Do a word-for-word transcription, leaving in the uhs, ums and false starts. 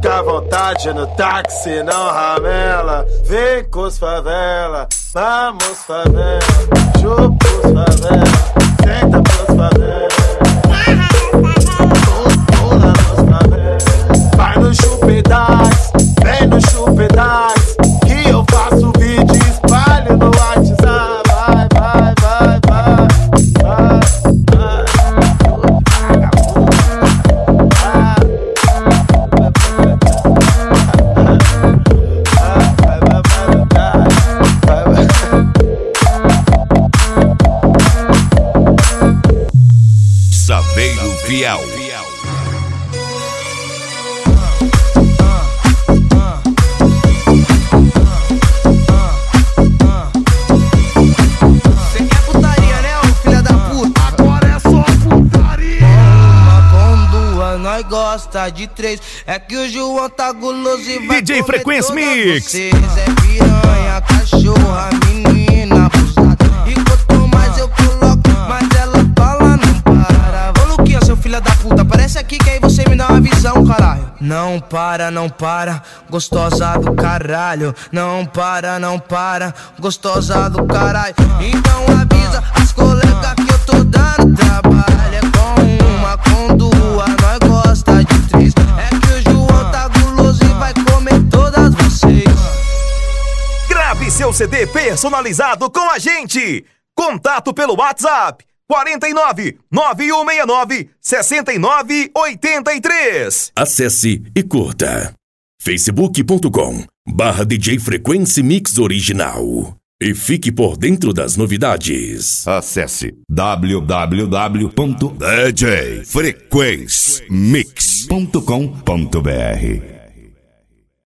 Fica à vontade no táxi, não ramela. Vem com os favela, vamos favela. Chupa os favela, senta pros favela. Pula nos favela. Vai no chupedax, vem no chupedax, que eu faço vídeo e espalho no WhatsApp. Vai, vai, vai, vai, vai, vai. Saveiro Fiel. Cê quer putaria, né, ô filha da puta? Agora é só putaria. Uma com duas, nós gosta de três. É que o João tá guloso e vai D J Frequência Mix. Vocês é piranha, cachorra, menina abusada. E quanto mais eu coloco, mais ela fala não para. Ô Luquinha, seu filho da puta, aparece aqui que aí você me dá uma visão, caralho. Não para, não para, gostosa do caralho. Não para, não para, gostosa do caralho. Então avisa as colegas que eu tô dando trabalho. É com uma, com duas, nós gosta de três. É que o João tá guloso e vai comer todas vocês. Grave seu C D personalizado com a gente. Contato pelo WhatsApp quarenta e nove, nove um seis nove, sessenta e nove oitenta e três. Acesse e curta facebook ponto com barra D J Frequência Mix Original e fique por dentro das novidades. Acesse w w w ponto d j frequência mix ponto com ponto b r.